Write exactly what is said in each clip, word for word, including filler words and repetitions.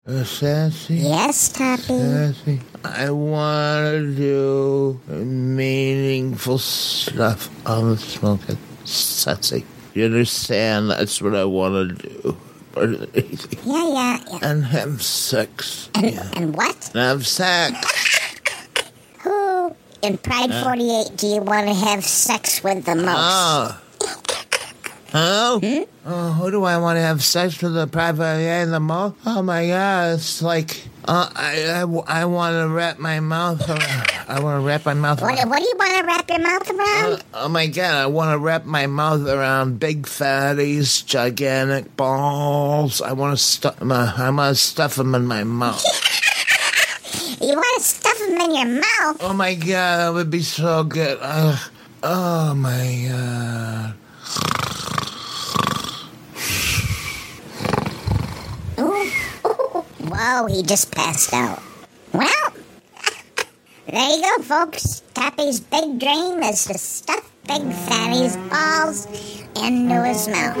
Uh, Sassy? Yes, Tappy? Sassy? I want to do meaningful stuff on the smoke. Sassy. You understand? That's what I want to do. Yeah, yeah, yeah. And have sex. And, yeah. and what? And have sex. Who in Pride uh, forty-eight do you want to have sex with the most? Oh. Oh? Hmm? Oh, who do I want to have sex with the Pride forty-eight the most? Oh my God, it's like, uh, I, I, I want to wrap my mouth around. I want to wrap my mouth around. What, what do you want to wrap your mouth around? Uh, oh my God, I want to wrap my mouth around big fatties, gigantic balls. I want to stuff my, I want to stuff them in my mouth. You want to stuff them in your mouth? Oh my God, that would be so good. Uh, oh my God. Whoa, he just passed out. Well, there you go, folks. Tappy's big dream is to stuff Big Fatty's balls into his mouth.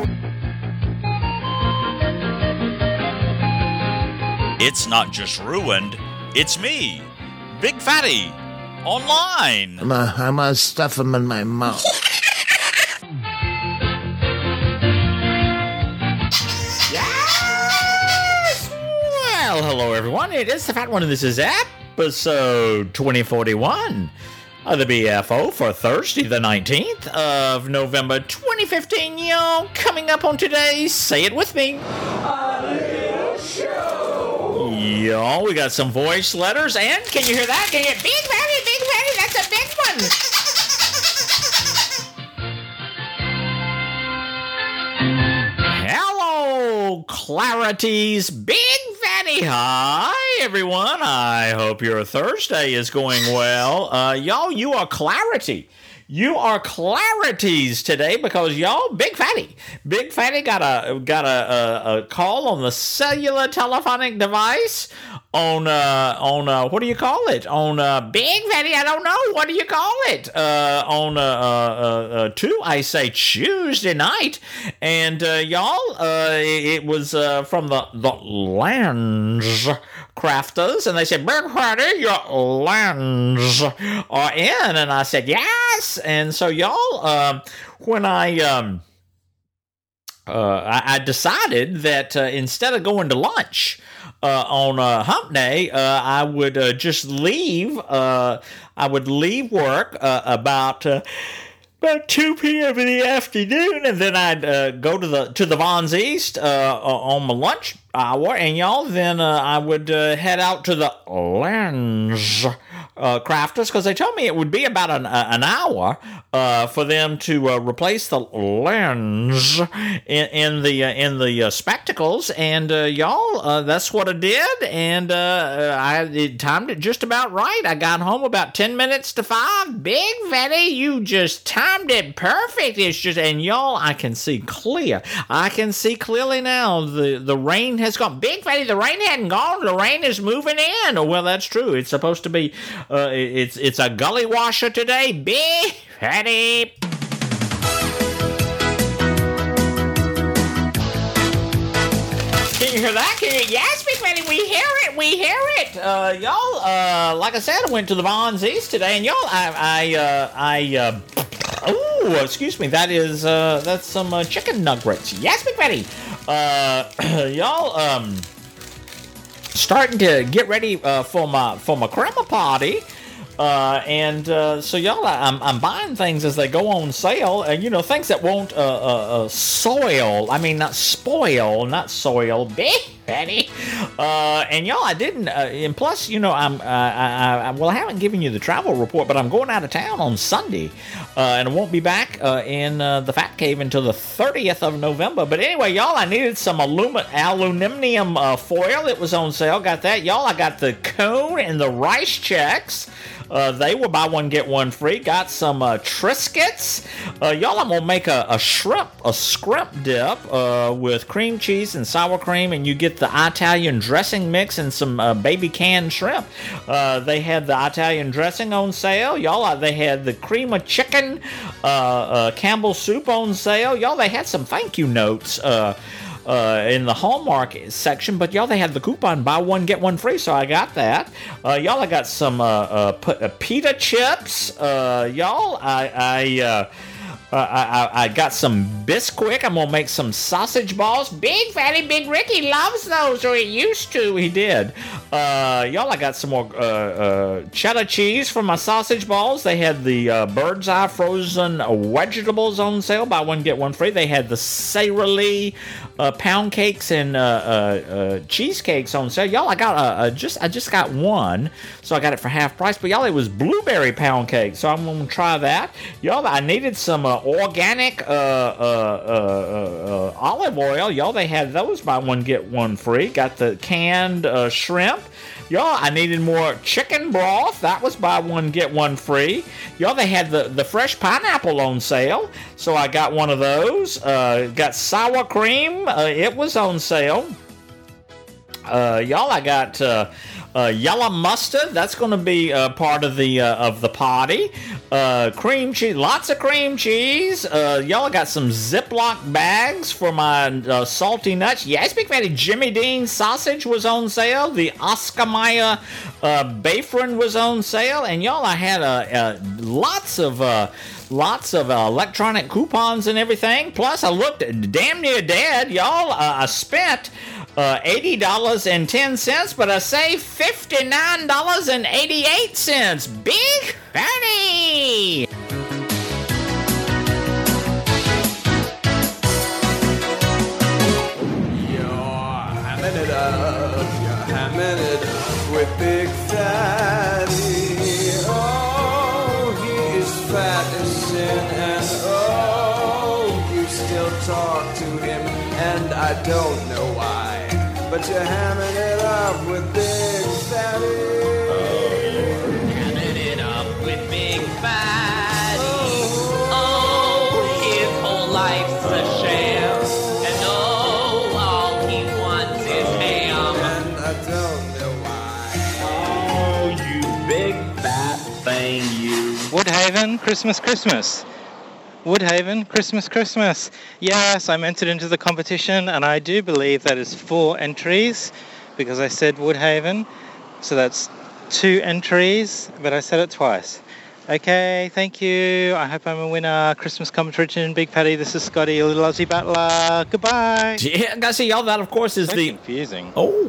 It's not just ruined, it's me, Big Fatty, online. I'm gonna, I'm gonna stuff him in my mouth. Well, hello everyone, it is the Fat One and this is episode twenty forty-one of the B F O for Thursday the nineteenth of November twenty fifteen. Yo, coming up on today's Say It With Me. A little show. Yo, we got some voice letters and can you hear that? Can you hear Big Fatty, Big Fatty, that's a big one. Hello, Clarity's Big Fatty. Hi, everyone. I hope your Thursday is going well. Uh, y'all, you are Clarity. You are Clarities today because y'all, Big Fatty. Big Fatty got a got a, a, a call on the cellular telephonic device on uh on uh what do you call it on uh Big Fatty? I don't know, what do you call it uh on uh uh, uh two I say Tuesday night, and uh, y'all uh it was uh from the the Lens Crafters, and they said, Big Fatty, your lens are in, and I said yes, and so y'all um when I um uh I, I decided that uh, instead of going to lunch Uh, on uh, Hump Day, uh, I would uh, just leave. Uh, I would leave work uh, about uh, about two p.m. in the afternoon, and then I'd uh, go to the to the Vons East uh, on my lunch hour, and y'all. Then uh, I would uh, head out to the Lens uh, Crafters because they told me it would be about an uh, an hour uh, for them to uh, replace the lens in, in the uh, in the uh, spectacles, and uh, y'all, uh, that's what I did, and uh, I it timed it just about right. I got home about ten minutes to five. Big Fatty, you just timed it perfect. It's just, and y'all, I can see clear. I can see clearly now. The the rain has gone. Big Fatty, the rain hadn't gone. The rain is moving in. Well, that's true. It's supposed to be. Uh, it's it's a gully washer today. Big Fatty. Can you hear that? Can you? Yes, Big Fatty, we hear it. We hear it. Uh, y'all, uh, like I said, I went to the Vons East today, and y'all, I, I, uh, I, uh, oh, excuse me, that is, uh, that's some uh, chicken nuggets. Yes, Big Fatty. Uh, y'all, um, starting to get ready uh, for my for my crema party. Uh, and uh, so y'all, I'm I'm buying things as they go on sale, and you know, things that won't uh, uh, uh, soil. I mean, not spoil, not soil. Big Fatty. Uh, and y'all, I didn't. Uh, and plus, you know, I'm uh, I, I well, I haven't given you the travel report, but I'm going out of town on Sunday, uh, and I won't be back uh, in uh, the Fat Cave until the thirtieth of November. But anyway, y'all, I needed some alumi- aluminum uh, foil. It was on sale. Got that, y'all. I got the cone and the rice checks. Uh, they were buy one, get one free. Got some uh, Triscuits. Uh, y'all, I'm going to make a, a shrimp, a scrimp dip uh, with cream cheese and sour cream, and you get the Italian dressing mix and some uh, baby canned shrimp. Uh, they had the Italian dressing on sale. Y'all, uh, they had the cream of chicken, uh, uh, Campbell soup on sale. Y'all, they had some thank you notes. Uh, uh, in the Hallmark section, but y'all, they had the coupon buy one get one free, so I got that. Uh, y'all, I got some uh, uh, p- uh, pita chips. Uh, y'all, I I. Uh, Uh, I, I, I got some Bisquick. I'm going to make some sausage balls. Big Fatty Big Ricky loves those, or he used to. He did. Uh, y'all, I got some more uh, uh, cheddar cheese for my sausage balls. They had the uh, Bird's Eye frozen vegetables on sale. Buy one, get one free. They had the Sara Lee uh, pound cakes and uh, uh, uh, cheesecakes on sale. Y'all, I got uh, uh, just I just got one, so I got it for half price. But y'all, it was blueberry pound cake, so I'm going to try that. Y'all, I needed some uh, organic uh, uh, uh, uh, olive oil. Y'all, they had those buy one, get one free. Got the canned uh, shrimp. Y'all, I needed more chicken broth. That was buy one, get one free. Y'all, they had the, the fresh pineapple on sale, so I got one of those. Uh, got sour cream. Uh, it was on sale. Uh, y'all, I got... Uh, Uh, yellow mustard, that's going to be uh, part of the uh, of the party. Uh, cream cheese, lots of cream cheese. Uh, y'all got some Ziploc bags for my uh, salty nuts. Yes, Big Fatty Jimmy Dean sausage was on sale. The Oscar Mayer uh, Bafrin was on sale, and y'all, I had uh, uh, lots of. Uh, Lots of uh, electronic coupons and everything. Plus, I looked damn near dead, y'all. Uh, I spent uh, eighty dollars and ten cents, but I saved fifty-nine dollars and eighty-eight cents. Big Fatty! You're hamming it up, you're hamming it up with Big Fatty. Oh, he is fat as sin, and oh, you still talk to him, and I don't know why, but you're hamming it up with Big Fatty. Oh, you're hamming it up with Big Fatty. Oh, oh his whole life's a sham, and oh, all he wants is ham. And I don't know why. Oh, you big fat thing, you. Woodhaven, Christmas, Christmas. Woodhaven, Christmas, Christmas. Yes, I'm entered into the competition, and I do believe that is four entries, because I said Woodhaven, so that's two entries, but I said it twice. Okay, thank you. I hope I'm a winner. Christmas competition, Big Paddy. This is Scotty, a little Aussie battler. Goodbye. Yeah, guys, see, y'all, that, of course, is So the... confusing. Oh.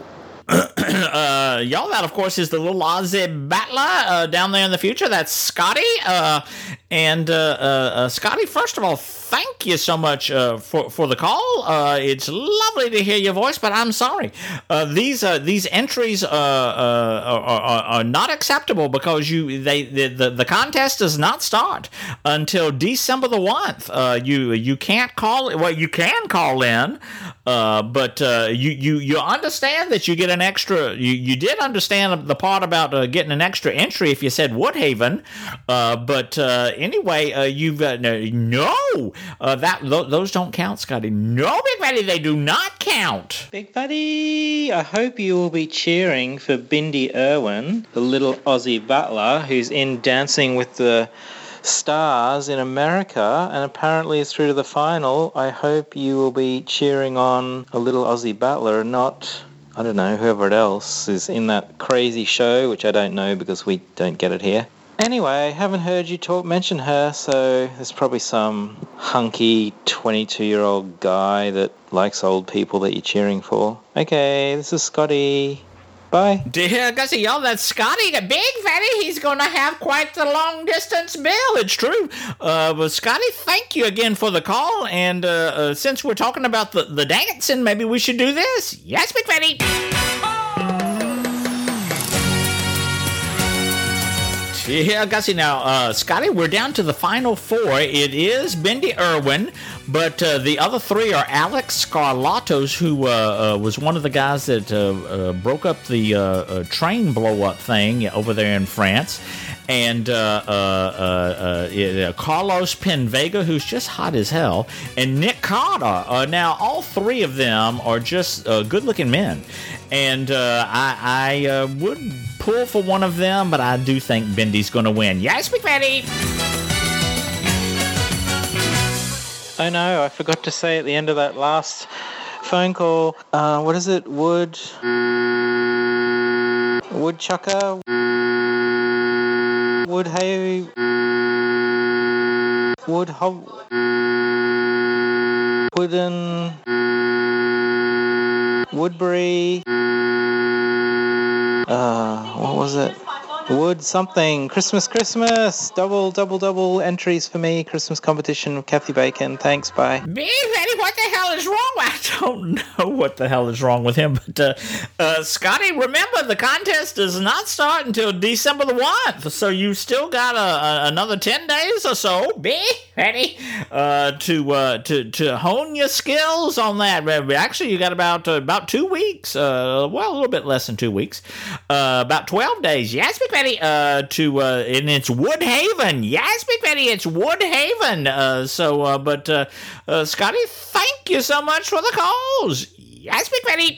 uh, y'all, that, of course, is the little Aussie battler uh, down there in the future. That's Scotty. Uh, and, uh, uh, uh, Scotty, first of all, thank you so much uh, for, for the call. Uh, it's lovely to hear your voice, but I'm sorry. Uh, these uh, these entries uh, uh, are, are, are not acceptable because you they the, the, the contest does not start until December the first. Uh, you you can't call well you can call in, uh, but uh, you, you you understand that you get an extra. You, you did understand the part about uh, getting an extra entry if you said Woodhaven, uh, but uh, anyway, uh, you've uh, no. Uh, that th- those don't count, Scotty. No, Big Fatty, they do not count. Big Paddy, I hope you will be cheering for Bindi Irwin, the little Aussie battler who's in Dancing with the Stars in America and apparently is through to the final. I hope you will be cheering on a little Aussie battler, not, I don't know, whoever else is in that crazy show, which I don't know because we don't get it here. Anyway, haven't heard you talk mention her, so there's probably some hunky twenty-two-year-old guy that likes old people that you're cheering for. Okay, this is Scotty. Bye. Dear Gussie, y'all, that's Scotty, the Big Fatty. He's going to have quite the long-distance bill. It's true. Uh, but Scotty, thank you again for the call. And uh, uh, since we're talking about the, the dancing, maybe we should do this. Yes, Big Fatty. Yeah, Gussie. Now, uh, Scotty, we're down to the final four. It is Bindi Irwin, but uh, the other three are Alex Scarlatos, who uh, uh, was one of the guys that uh, uh, broke up the uh, uh, train blow-up thing over there in France, and uh, uh, uh, uh, Carlos Penvega, who's just hot as hell, and Nick Carter. Uh, now, all three of them are just uh, good-looking men, and uh, I, I uh, would pull for one of them, but I do think Bindi's going to win. Yes, Big Fatty! Oh no, I forgot to say at the end of that last phone call. Uh, what is it? Wood... Woodchucker? Wood hay... Wood hob... Wooden... Woodbury... Uh, what was it? Wood something. Christmas, Christmas. Double, double, double entries for me. Christmas competition with Kathy Bacon. Thanks, bye. Big Fatty, what the hell is wrong? I don't know what the hell is wrong with him. But, uh, uh, Scotty, remember, the contest does not start until December the first. So you still got a, a, another ten days or so, Big Fatty, uh, to, uh, to, to hone your skills on that. Actually, you got about, uh, about two weeks. Uh, well, a little bit less than two weeks. Uh, about twelve days. Yes, Big Fatty, uh, to, uh, and it's Woodhaven. Yes, Big Fatty, it's Woodhaven. Uh, so, uh, but, uh, uh, Scotty, thank you so much for the calls. Yes, Big Fatty.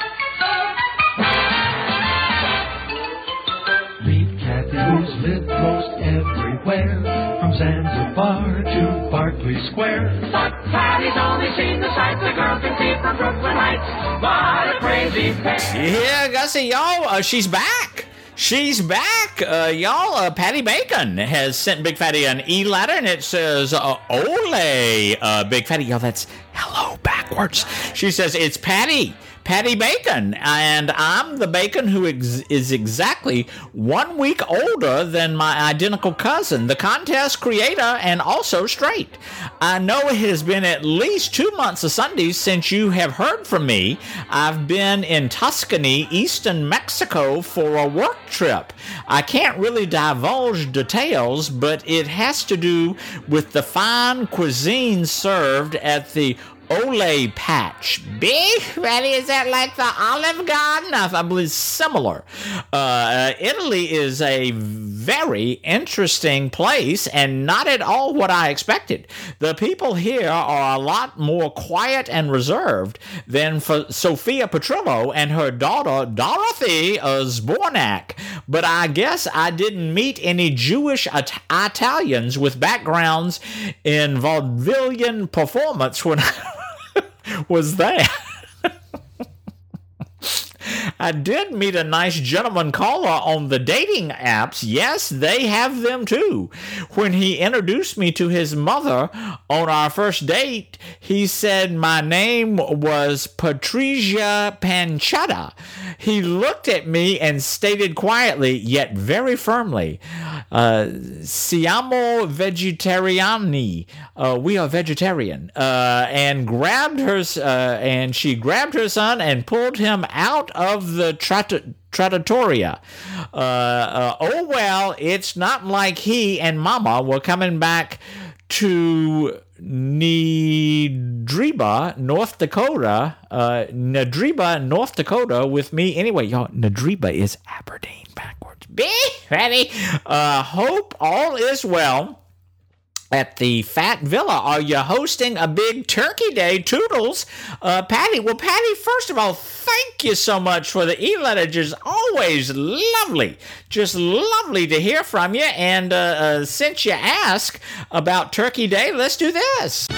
Meet Kathy, who's lived most everywhere, from Zanzibar to Berkeley Square. But Patty's only seen the sights a girl can see from Brooklyn Heights. What a crazy pair. Yeah, Gussie, y'all, uh, she's back. She's back. Uh, y'all, uh, Patty Bacon has sent Big Fatty an e-letter, and it says, uh, Ole, uh, Big Fatty. Y'all, that's hello backwards. She says, it's Patty. Patty Bacon, and I'm the Bacon who ex- is exactly one week older than my identical cousin, the contest creator, and also straight. I know it has been at least two months of Sundays since you have heard from me. I've been in Tuscany, eastern Mexico, for a work trip. I can't really divulge details, but it has to do with the fine cuisine served at the Ole Patch. Big Fatty, is that like the Olive Garden? I believe similar. Uh, Italy is a very interesting place and not at all what I expected. The people here are a lot more quiet and reserved than for Sophia Petrillo and her daughter Dorothy Zbornak. But I guess I didn't meet any Jewish It- Italians with backgrounds in vaudevillian performance when I was that. I did meet a nice gentleman caller on the dating apps. Yes, they have them too. When he introduced me to his mother on our first date, he said my name was Patricia Panchetta. He looked at me and stated quietly, yet very firmly, uh, siamo vegetariani. Uh, we are vegetarian. Uh, and grabbed her, uh, and she grabbed her son and pulled him out of the trat- trattoria. Uh, uh, oh, well, it's not like he and Mama were coming back to Nedriba, North Dakota, uh, Nedriba, North Dakota with me. Anyway, y'all, Nedriba is Aberdeen backwards. Be ready. Uh, hope all is well at the Fat Villa. Are you hosting a big turkey day? Toodles. Uh, Patty, well, Patty, first of all, thank you so much for the e-letter. Just always lovely. Just lovely to hear from you. And uh, uh, since you ask about Turkey Day, let's do this.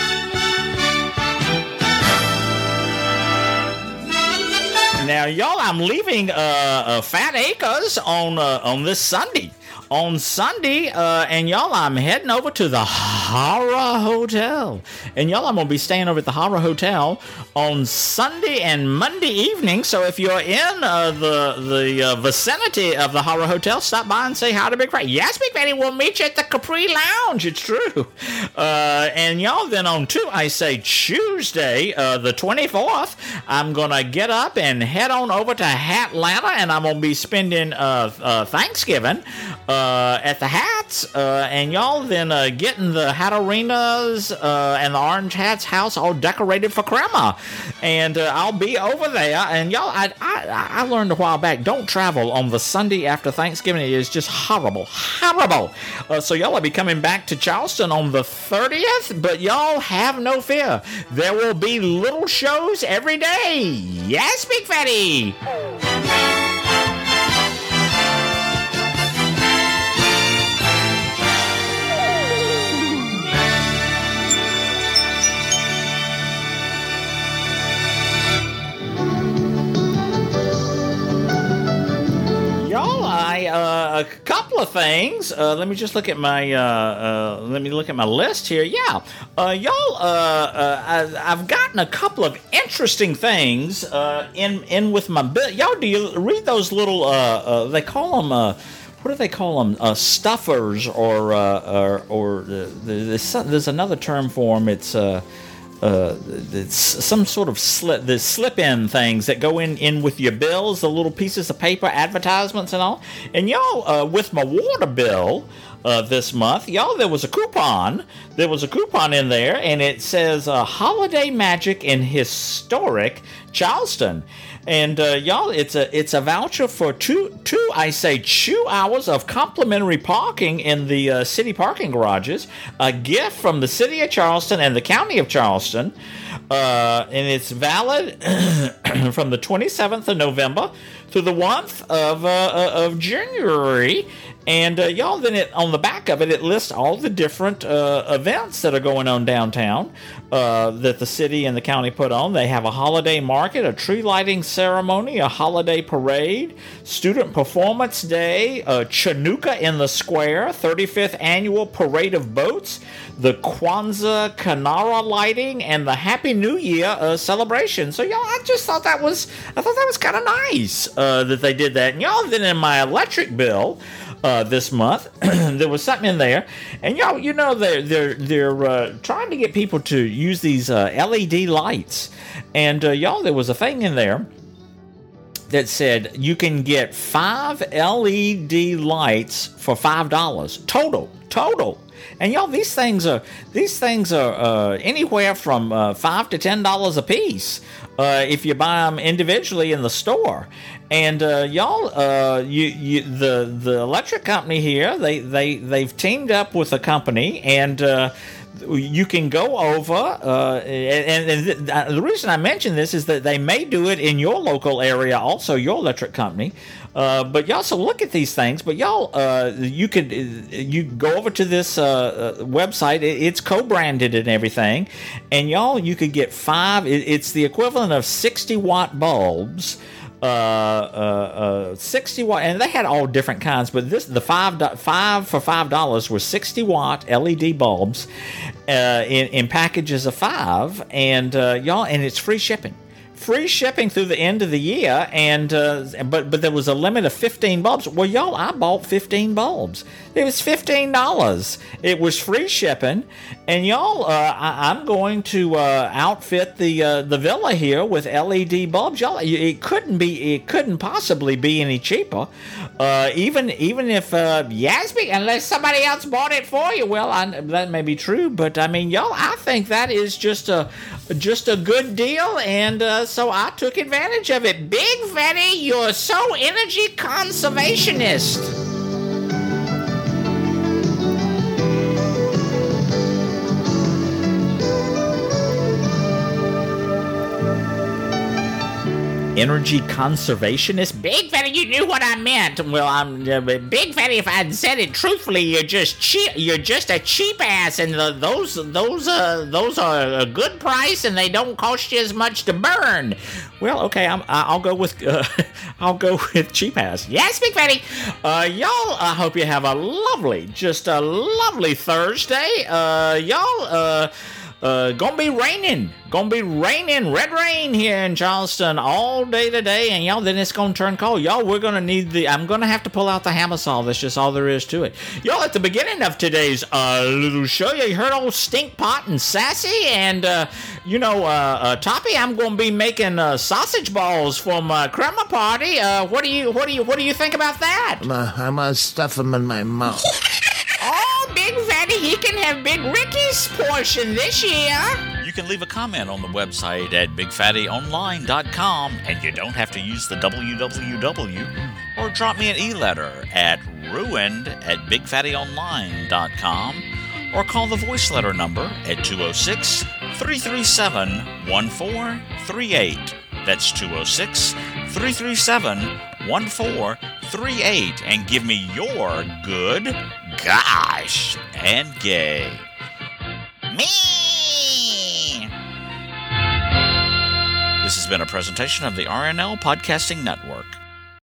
Now, y'all, I'm leaving uh, uh, Fat Acres on uh, on this Sunday. On Sunday, uh, and y'all, I'm heading over to the Hara Hotel. And y'all, I'm going to be staying over at the Hara Hotel on Sunday and Monday evening. So if you're in uh, the the uh, vicinity of the Hara Hotel, stop by and say hi to Big Fatty. Yes, Big Fatty, we'll meet you at the Capri Lounge. It's true. Uh, and y'all, then on two, I say Tuesday, uh, the twenty-fourth, I'm going to get up and head on over to Hatlanta, and I'm going to be spending uh, uh, Thanksgiving Uh, at the Hats, uh, and y'all then uh, getting the Hat Arenas uh, and the Orange Hats house all decorated for Crema, and uh, I'll be over there. And y'all, I, I I learned a while back, don't travel on the Sunday after Thanksgiving. It is just horrible, horrible. Uh, so y'all will be coming back to Charleston on the thirtieth, but y'all have no fear. There will be little shows every day. Yes, Big Fatty. a couple of things. Uh, let me just look at my uh, uh, let me look at my list here. Yeah, uh, y'all. Uh, uh, I, I've gotten a couple of interesting things uh, in in with my bill. Y'all, do you read those little? Uh, uh, they call them. Uh, what do they call them? Uh, stuffers, or uh, or, or uh, there's, there's another term for them. It's. Uh, Uh, it's some sort of slip, the slip-in things that go in, in with your bills, the little pieces of paper, advertisements and all. And y'all, uh, with my water bill uh, this month, y'all, there was a coupon. There was a coupon in there, and it says uh, Holiday Magic in Historic Charleston. And uh, y'all, it's a it's a voucher for two two I say two hours of complimentary parking in the uh, city parking garages. A gift from the city of Charleston and the county of Charleston, uh, and it's valid from the twenty-seventh of November through the month of uh, of January. And uh, y'all, then it on the back of it, it lists all the different uh, events that are going on downtown uh, that the city and the county put on. They have a holiday market, a tree lighting ceremony, a holiday parade, student performance day, a Chinooka in the Square, thirty-fifth annual parade of boats, the Kwanzaa Kanara lighting, and the Happy New Year uh, celebration. So y'all, I just thought that was I thought that was kind of nice uh, that they did that. And y'all, then in my electric bill. Uh, this month, there was something in there, and y'all, you know, they're they're they're uh, trying to get people to use these uh, L E D lights, and uh, y'all, there was a thing in there that said you can get five L E D lights for five dollars total, total. And y'all, these things are these things are uh, anywhere from uh, five to ten dollars a piece uh, if you buy them individually in the store. And uh, y'all, uh, you, you, the the electric company here, they they they've teamed up with a company, and uh, you can go over. Uh, and, and th- the reason I mention this is that they may do it in your local area, also your electric company. Uh, but y'all, so look at these things. But y'all, uh, you could you go over to this uh, uh, website. It's co-branded and everything, and y'all, you could get five. It's the equivalent of sixty watt bulbs. Uh, uh, uh, sixty watt, and they had all different kinds, but this the five five for five dollars was sixty watt L E D bulbs, uh, in in packages of five, and uh, y'all, and it's free shipping. Free shipping through the end of the year, and uh, but but there was a limit of fifteen bulbs. Well, y'all, I bought fifteen bulbs. It was fifteen dollars. It was free shipping, and y'all, uh, I, I'm going to uh, outfit the uh, the villa here with L E D bulbs. Y'all, it couldn't be, it couldn't possibly be any cheaper. Uh, even even if uh, Yasby, unless somebody else bought it for you. Well, I, that may be true, but I mean, y'all, I think that is just a just a good deal, and uh, so I took advantage of it. Big Fatty, you're so energy conservationist. Energy conservationist? Big Fatty, you knew what I meant. Well, I'm uh, Big Fatty. If I'd said it truthfully, you're just cheap. You're just a cheap ass, and the, those those uh those are a good price, and they don't cost you as much to burn. Well, okay, I'm, I'll go with uh, I'll go with cheap ass. Yes, Big Fatty. Uh, y'all, I hope you have a lovely, just a lovely Thursday. Uh, y'all, uh. Uh, gonna be raining, gonna be raining, red rain here in Charleston all day today, and y'all, then it's gonna turn cold. Y'all, we're gonna need the, I'm gonna have to pull out the hammer saw. That's just all there is to it. Y'all, at the beginning of today's uh, little show, you heard old Stink Pot and Sassy, and uh, you know, uh, uh, Toppy, I'm gonna be making uh, sausage balls for my crema party. Uh, what do you, what do you, what do you think about that? I'm gonna, I'm gonna stuff them in my mouth. Oh, Big Fatty, he can have Big Ricky's portion this year. You can leave a comment on the website at big fatty online dot com, and you don't have to use the w w w, or drop me an e-letter at ruined at big fatty online dot com, or call the voice letter number at two oh six, three three seven, one four three eight. That's two oh six, three three seven, one four three eight, and give me your good, gosh, and gay. Me! This has been a presentation of the R N L Podcasting Network.